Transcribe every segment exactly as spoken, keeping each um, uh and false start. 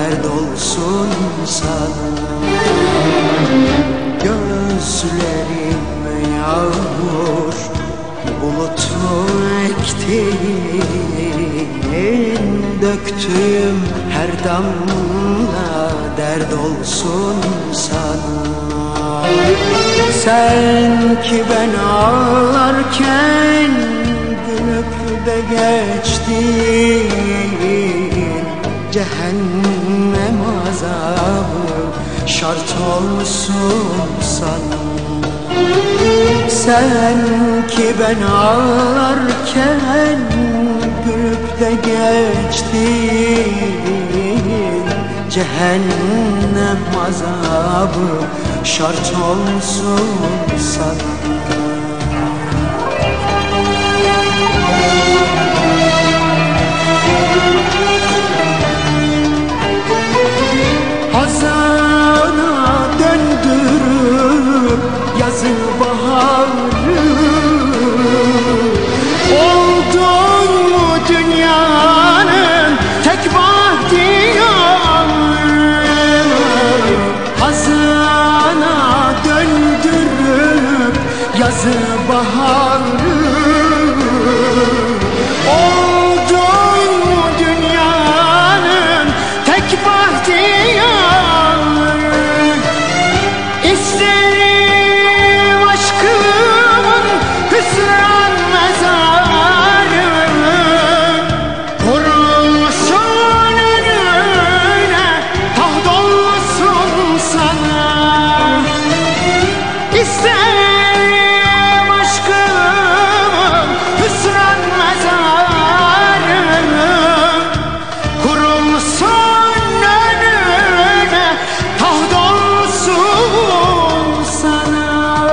dert olsun sana. Gözlerim yağmur bulutu ektiğin, döktüğüm her damla dert olsun sana. Sen ki ben ağlarken gülüp de geçtin, cehennem azabı şart olsun sana. Sen ki ben ağlarken gülüp de geçtin, cehennem azabı şart olsun sana. Hazana döndürüp yazı baharı, oldun mu dünyanın tek bahtiyarı? Hazana döndürüp yazı baharı, oldun mu dünyanın tek bahtiyarı? İsterim aşkımın hüsran mezarı, kurulsun önüne taht olsun sana. İsterim aşkımın hüsran mezarı, kurulsun önüne taht olsun sana.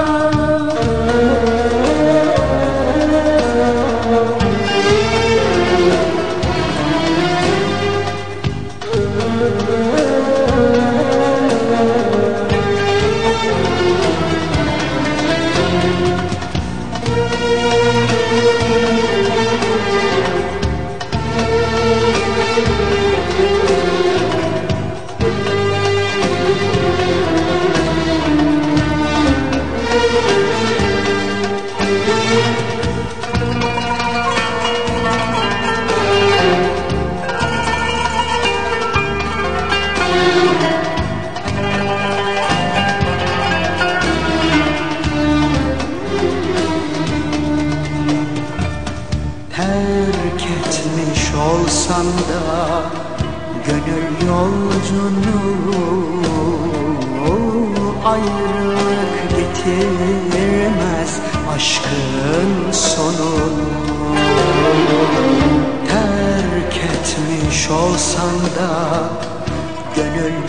Terk etmiş olsam da gönül yolculuğu, ayrılık getirmez aşkın sonunu. Terk etmiş olsam da gönül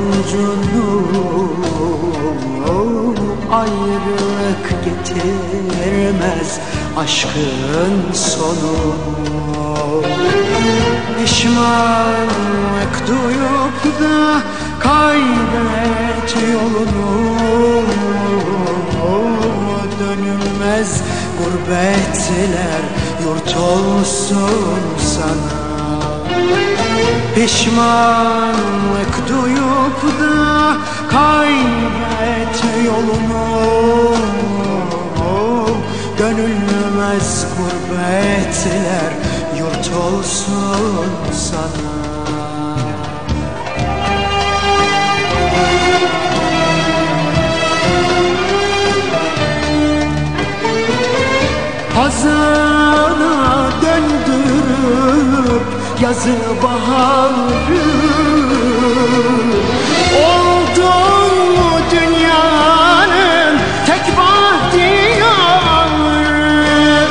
yolculuğu, ayrılık getirmez aşkın sonu. Pişmanlık duyup da kaybet yolunu, dönülmez gurbetler yurt olsun sana. Pişmanlık duyup da kaybet yolunu, dönülmez gurbetler yurt olsun sana. Hazana döndürüp yazı baharı, oldun mu dünyanın tek bahtiyarı?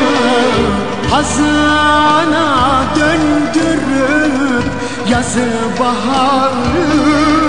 Hazana döndürüp yazı baharı,